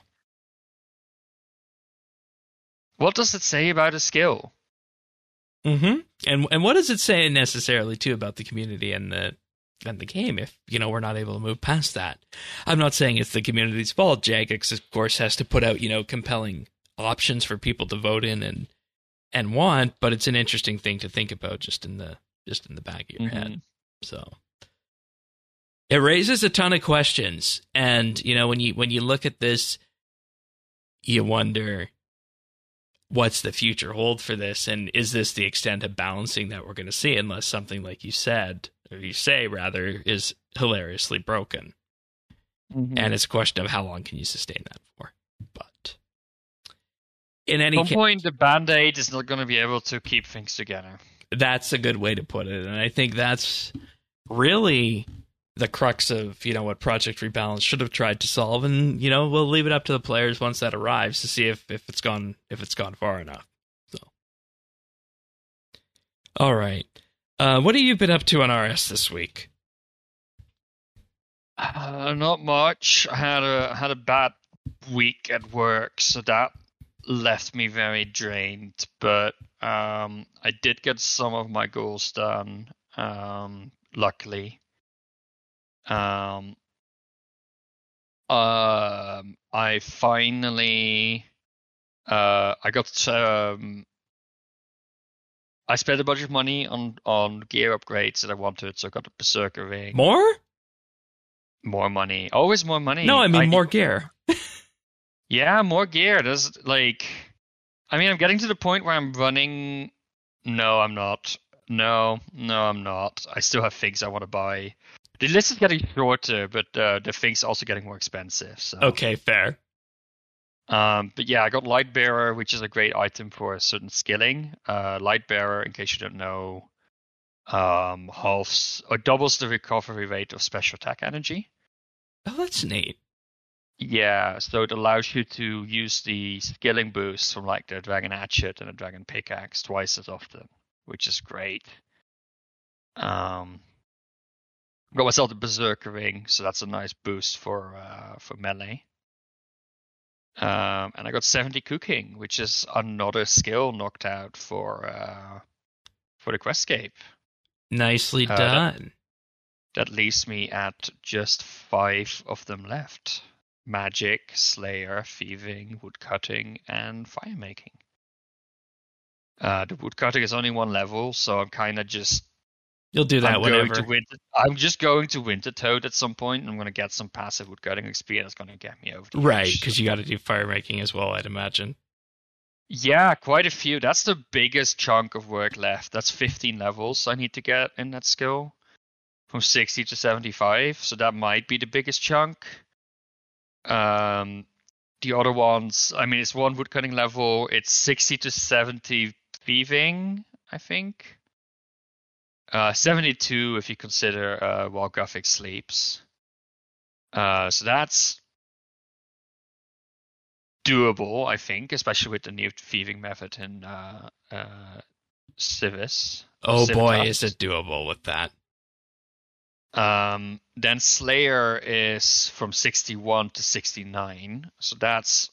What does it say about a skill? Mm-hmm. And and what does it say necessarily too about the community and the and the game if, you know, we're not able to move past that? I'm not saying it's the community's fault. Jagex, of course, has to put out, you know, compelling options for people to vote in and and want, but it's an interesting thing to think about just in the just in the back of your Mhm. head. So it raises a ton of questions. And, you know, when you when you look at this, you wonder, what's the future hold for this, and is this the extent of balancing that we're going to see, unless something like you said, or you say rather, is hilariously broken? Mhm. And it's a question of how long can you sustain that for. But in any At some case, point, the Band-Aid is not going to be able to keep things together. that's a good way to put it, and I think that's really the crux of, you know, what Project Rebalance should have tried to solve. And, you know, we'll leave it up to the players once that arrives to see if, if it's gone if it's gone far enough. So, all right, uh, what have you been up to on R S this week? Uh, not much. I had a had a bad week at work, so that left me very drained. But um, I did get some of my goals done. Um, luckily. Um, um, I finally, uh, I got, um, I spent a bunch of money on, on gear upgrades that I wanted, so I got a Berserker ring. More? More money. Always more money. No, I mean I- more gear. Yeah, more gear. There's like, I mean, I'm getting to the point where I'm running. No, I'm not. No, no, I'm not. I still have things I want to buy. The list is getting shorter, but uh, the things are also getting more expensive. So Okay, fair. Um, but yeah, I got Lightbearer, which is a great item for a certain skilling. Uh, Lightbearer, in case you don't know, um, halves or doubles the recovery rate of special attack energy. Oh, that's neat. Yeah, so it allows you to use the skilling boost from like the Dragon Hatchet and the Dragon Pickaxe twice as often, which is great. Um, got myself the Berserker Ring, so that's a nice boost for uh, for melee. Um, and I got seventy cooking, which is another skill knocked out for uh, for the Questscape. Nicely Uh, done. That, that leaves me at just five of them left: Magic, Slayer, Thieving, Woodcutting, and Firemaking. Uh, the Woodcutting is only one level, so I'm kind of just You'll do that I'm whenever. Going to winter, I'm just going to Wintertoad at some point, and I'm going to get some passive woodcutting experience. That's going to get me over the Right, edge. because you got to do fire making as well, I'd imagine. Yeah, quite a few. That's the biggest chunk of work left. That's fifteen levels I need to get in that skill, from sixty to seventy-five. So that might be the biggest chunk. Um, the other ones, I mean, it's one woodcutting level. It's sixty to seventy thieving, I think. Uh, seventy-two if you consider uh, while Graphic sleeps. Uh, so that's doable, I think, especially with the new thieving method in uh, uh, Civis. Oh Civitas. boy, is it doable with that. Um, then Slayer is from sixty-one to sixty-nine, so that's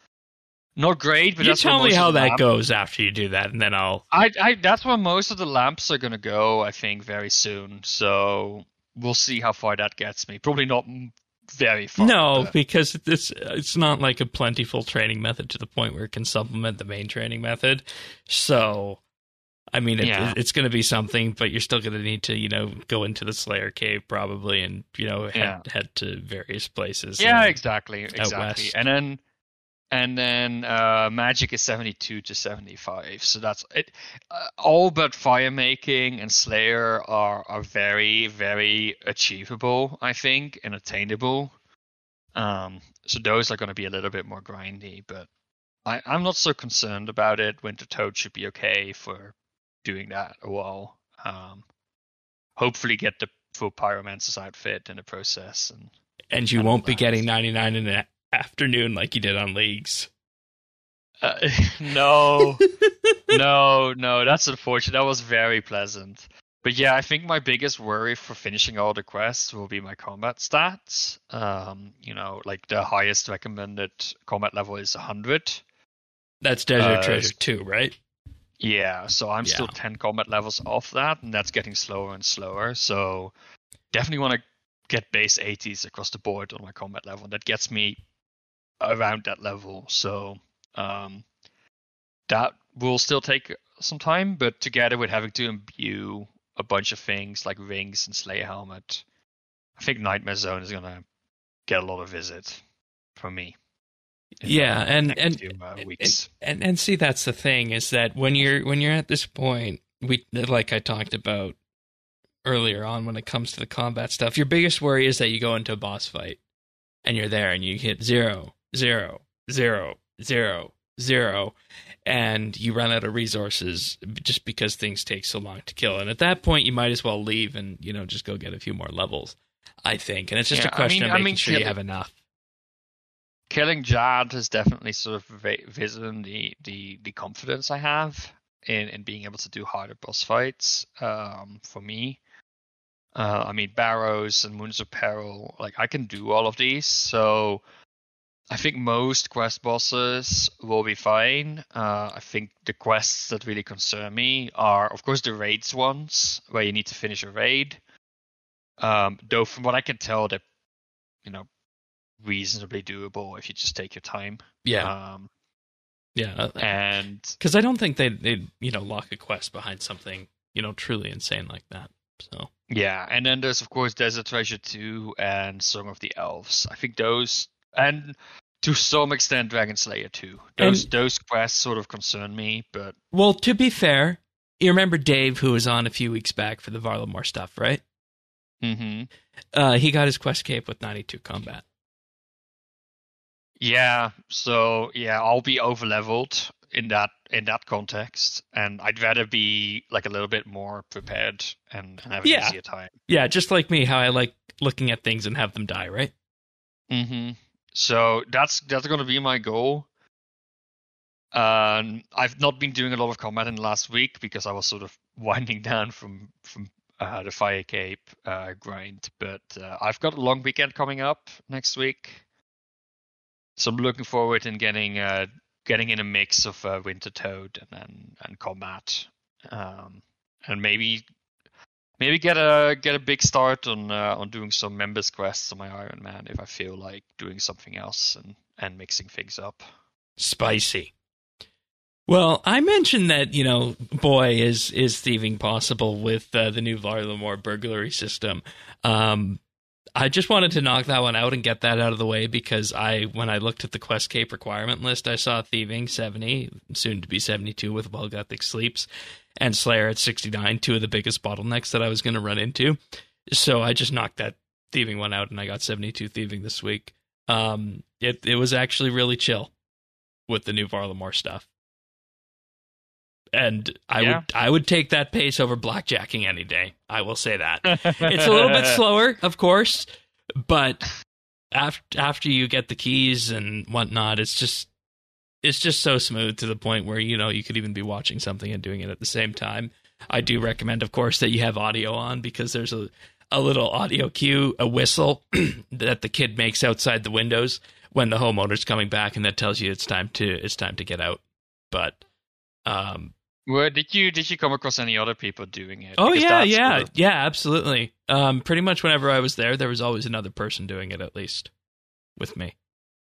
not great. But you that's tell where me most how of the that lamp- goes after you do that, and then I'll. I, I, that's where most of the lamps are gonna go, I think, very soon. So we'll see how far that gets me. Probably not very far. No, but... because it's it's not like a plentiful training method to the point where it can supplement the main training method. So, I mean, it, Yeah. it, it's going to be something, but you're still going to need to, you know, go into the Slayer Cave probably, and you know, head, Yeah. head to various places. Yeah, and- exactly, exactly. west. And then, and then uh, Magic is seventy-two to seventy-five. So that's it. Uh, all but Fire Making and Slayer are are very, very achievable, I think, and attainable. Um, so those are going to be a little bit more grindy, but I, I'm not so concerned about it. Wintertoad should be okay for doing that a while. Um, hopefully get the full Pyromancer's outfit in the process, and and you and all won't be that. getting ninety-nine in the afternoon like you did on Leagues. Uh, no, no, no. That's unfortunate. That was very pleasant. But yeah, I think my biggest worry for finishing all the quests will be my combat stats. Um, you know, like the highest recommended combat level is one hundred. That's Desert Uh, Treasure too, right? Yeah, so I'm still Yeah. ten combat levels off that, and that's getting slower and slower. So definitely want to get base eighties across the board on my combat level. That gets me around that level. So um, that will still take some time, but together with having to imbue a bunch of things like rings and Slayer Helmet, I think Nightmare Zone is going to get a lot of visit from me. in the Yeah, and next and, few, uh, and weeks. and and see, that's the thing, is that when you're when you're at this point, we like I talked about earlier on, when it comes to the combat stuff, your biggest worry is that you go into a boss fight and you're there and you hit zero, zero, zero, zero, zero, and you run out of resources just because things take so long to kill. And at that point, you might as well leave and, you know, just go get a few more levels, I think. And it's just Yeah, a I question mean- of I making mean, sure you kill- have enough. Killing Jad has definitely sort of va- risen the, the, the confidence I have in, in being able to do harder boss fights um, for me. Uh, I mean, Barrows and Moons of Peril, like I can do all of these, so I think most quest bosses will be fine. Uh, I think the quests that really concern me are, of course, the raids ones, where you need to finish a raid. Um, though from what I can tell, they're, you know, reasonably doable if you just take your time. Yeah, Um, yeah. and Because I don't think they'd, they'd, you know, lock a quest behind something, you know, truly insane like that. So yeah, and then there's of course Desert Treasure two and Song of the Elves. I think those, and to some extent, Dragon Slayer two. Those And- those quests sort of concern me, but Well, to be fair, you remember Dave, who was on a few weeks back for the Varlamore stuff, right? hmm Uh, he got his quest cape with ninety-two combat. yeah. So yeah, I'll be over leveled in that in that context, and I'd rather be like a little bit more prepared and have an Yeah. easier time. Yeah, just like me, how I like looking at things and have them die, right? hmm So that's that's going to be my goal. Um, I've not been doing a lot of combat in the last week because I was sort of winding down from from uh, the Fire Cape uh, grind. But uh, I've got a long weekend coming up next week, so I'm looking forward in getting uh, getting in a mix of uh, Winter Toad and and, and combat, um, and maybe maybe get a get a big start on uh, on doing some members quests on my Iron Man if I feel like doing something else and and mixing things up. Spicy. Well, I mentioned that, you know, boy, is is thieving possible with uh, the new Varlamore burglary system. Um, I just wanted to knock that one out and get that out of the way because I, when I looked at the Quest Cape requirement list, I saw thieving seventy, soon to be seventy-two with Welgothic Sleeps, and Slayer at sixty-nine, two of the biggest bottlenecks that I was going to run into. So I just knocked that thieving one out and I got seventy-two thieving this week. Um, it it was actually really chill with the new Varlamore stuff. And I Yeah. would I would take that pace over blackjacking any day. I will say that. It's a little bit slower, of course, but after after you get the keys and whatnot, it's just it's just so smooth to the point where, you know, you could even be watching something and doing it at the same time. I do recommend, of course, that you have audio on because there's a a little audio cue, a whistle that the kid makes outside the windows when the homeowner's coming back, and that tells you it's time to it's time to get out. But um Well, did you did you come across any other people doing it? Oh Because yeah, that's yeah, sort of- yeah, absolutely. Um, pretty much whenever I was there, there was always another person doing it, at least with me.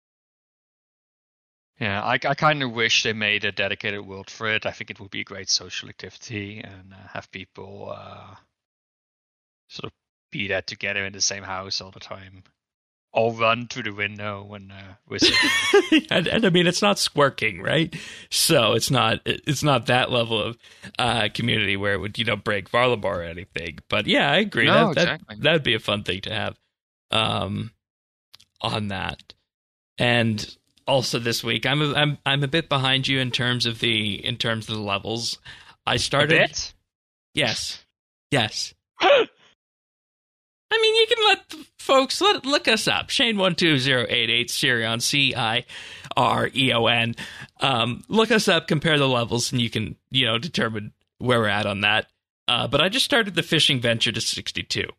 yeah. I I kind of wish they made a dedicated world for it. I think it would be a great social activity and uh, have people uh, sort of be there together in the same house all the time. All run through the window when uh, we're sitting. and, and I mean, it's not squirking, right? So it's not it's not that level of uh, community where it would, you know, break Varlamore or anything. But yeah, I agree. No, that, that exactly. that'd be a fun thing to have um, on that. And also this week, I'm a, I'm I'm a bit behind you in terms of the in terms of the levels. I A started. bit? Yes, yes. I mean, you can let the folks let look us up. Shane one two zero eight eight, Cirion, C I R E O N. Um, look us up, compare the levels, and you can, you know, determine where we're at on that. Uh, but I just started the fishing venture to sixty-two.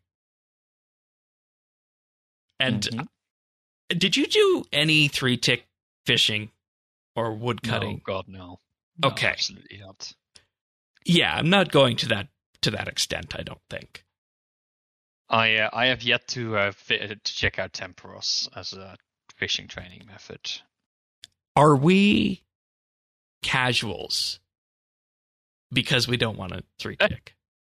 And Mhm. did you do any three tick fishing or wood No, cutting? God, no. No, Okay. absolutely not. Yeah, I'm not going to that to that extent, I don't think. I uh, I have yet to uh, fi- to check out Temporos as a fishing training method. Are we casuals because we don't want a three tick?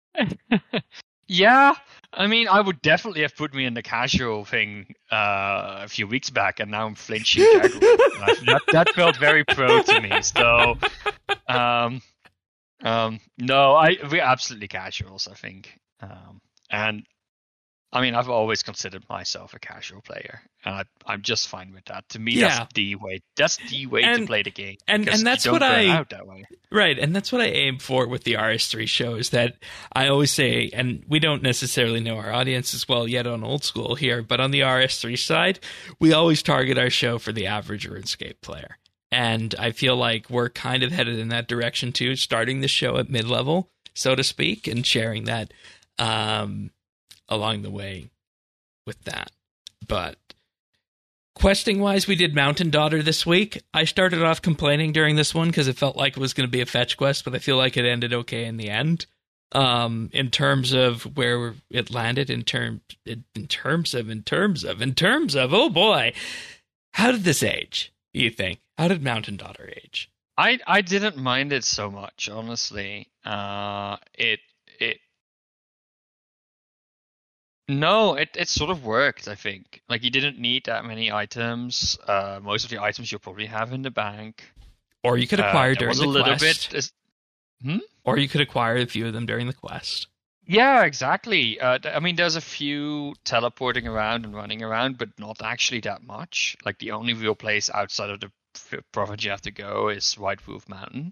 Yeah, I mean, I would definitely have put me in the casual thing uh, a few weeks back, and now I'm flinching. Jaguar. that that felt very pro to me. So, um, um, no, I we're absolutely casuals, I think, um, and. I mean, I've always considered myself a casual player, and I, I'm just fine with that. To me, Yeah. that's the way. That's the way And- to play the game. and- because and that's you don't what burn I- out that way. Right, and that's what I aim for with the R S three show is that I always say, and we don't necessarily know our audience as well yet on Old School here, but on the R S three side, we always target our show for the average RuneScape player. And I feel like we're kind of headed in that direction too, starting the show at mid-level, so to speak, and sharing that um, along the way with that. But questing wise, we did Mountain Daughter this week. I started off complaining during this one because it felt like it was going to be a fetch quest, but I feel like it ended okay in the end. Um, in terms of where it landed, in terms, in terms of, in terms of, in terms of, oh boy, how did this age? You think? How did Mountain Daughter age? I I didn't mind it so much, honestly. Uh, it it No, it, it sort of worked, I think. Like, you didn't need that many items. Uh, most of the items you'll probably have in the bank. Or you could acquire uh, during was the a little quest. bit. Hmm? Or you could acquire a few of them during the quest. Yeah, exactly. Uh, I mean, there's a few teleporting around and running around, but not actually that much. Like, the only real place outside of the province you have to go is White Wolf Mountain.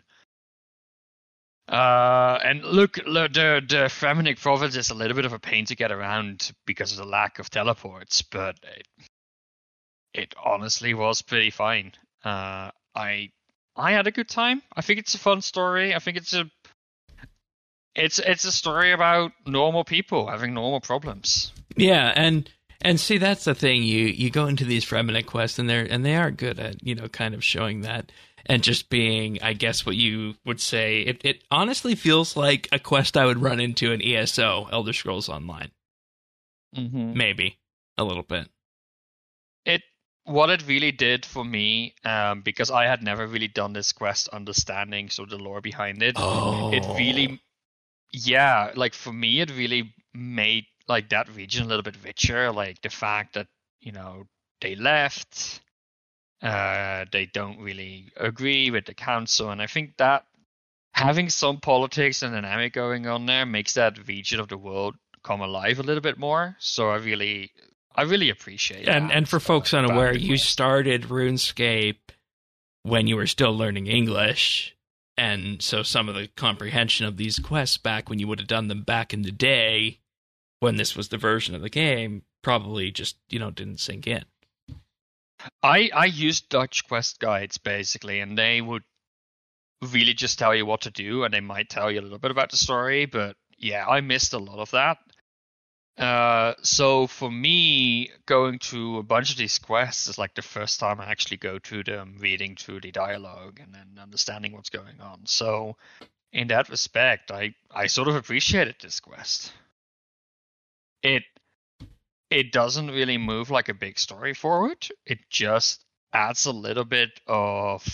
Uh, and look, the the Fremennik province is a little bit of a pain to get around because of the lack of teleports, but it, it honestly was pretty fine. Uh, I I had a good time. I think it's a fun story. I think it's a it's it's a story about normal people having normal problems. Yeah, and and see, that's the thing. You you go into these Fremennik quests, and they're and they are good at, you know, kind of showing that. And just being, I guess, what you would say, it, it honestly feels like a quest I would run into in E S O, Elder Scrolls Online. Mm-hmm. Maybe a little bit. It what it really did for me, um, because I had never really done this quest understanding sort of the lore behind it. Oh. It really, yeah, like for me, it really made like that region a little bit richer. Like the fact that, you know, they left. Uh, they don't really agree with the council, and I think that having some politics and dynamic going on there makes that region of the world come alive a little bit more. So I really, I really appreciate. And that, and for folks uh, unaware, you started RuneScape when you were still learning English, and so some of the comprehension of these quests back when you would have done them back in the day, when this was the version of the game, probably just, you know, didn't sink in. I, I used Dutch quest guides basically, and they would really just tell you what to do, and they might tell you a little bit about the story, but yeah, I missed a lot of that. Uh, so for me, going to a bunch of these quests is like the first time I actually go through them, reading through the dialogue and then understanding what's going on. So in that respect, I, I sort of appreciated this quest. It It doesn't really move like a big story forward. It just adds a little bit of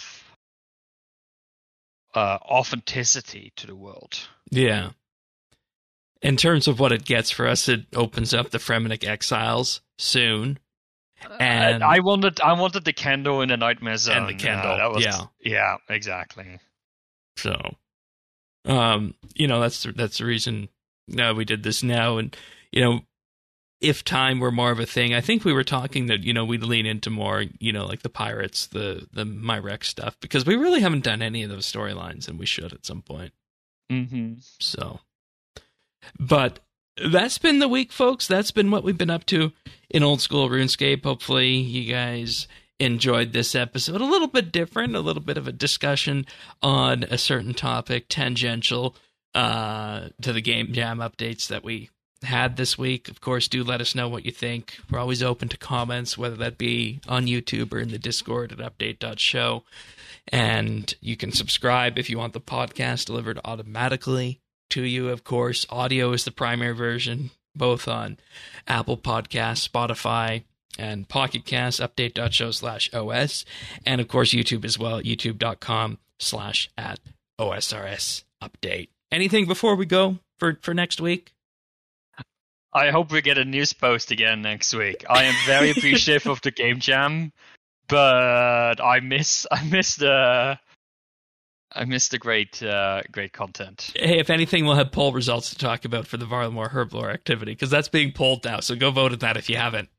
uh, authenticity to the world. Yeah. In terms of what it gets for us, it opens up the Fremennik Exiles soon. And I, I wanted, I wanted the Kendall in the Nightmare Zone. And the Kendall, uh, that was, yeah, yeah, exactly. So, um, you know, that's the, that's the reason uh, we did this now, and you know. If time were more of a thing, I think we were talking that, you know, we'd lean into more, you know, like the pirates, the the Myrek stuff, because we really haven't done any of those storylines, and we should at some point. Mm-hmm. So, but that's been the week, folks. That's been what we've been up to in Old School RuneScape. Hopefully you guys enjoyed this episode. A little bit different, a little bit of a discussion on a certain topic, tangential uh, to the Game Jam updates that we had this week. Of course, do let us know what you think. We're always open to comments, whether that be on YouTube or in the Discord at update dot show. And you can subscribe if you want the podcast delivered automatically to you. Of course, audio is the primary version, both on Apple Podcasts, Spotify, and Pocket Casts, update dot show slash O S. And of course, YouTube as well, youtube dot com slash at O S R S update. Anything before we go for, for next week? I hope we get a news post again next week. I am very appreciative of the Game Jam, but I miss I miss the I miss the great uh, great content. Hey, if anything, we'll have poll results to talk about for the Varlamore Herblore activity, because that's being polled now. So go vote at that if you haven't.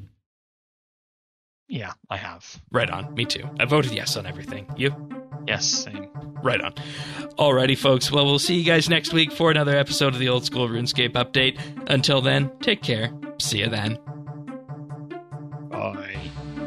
Yeah, I have. Right on. Me too. I voted yes on everything. You? Yes, same. Right on. Alrighty, folks. Well, we'll see you guys next week for another episode of the Old School RuneScape Update. Until then, take care. See you then. Bye.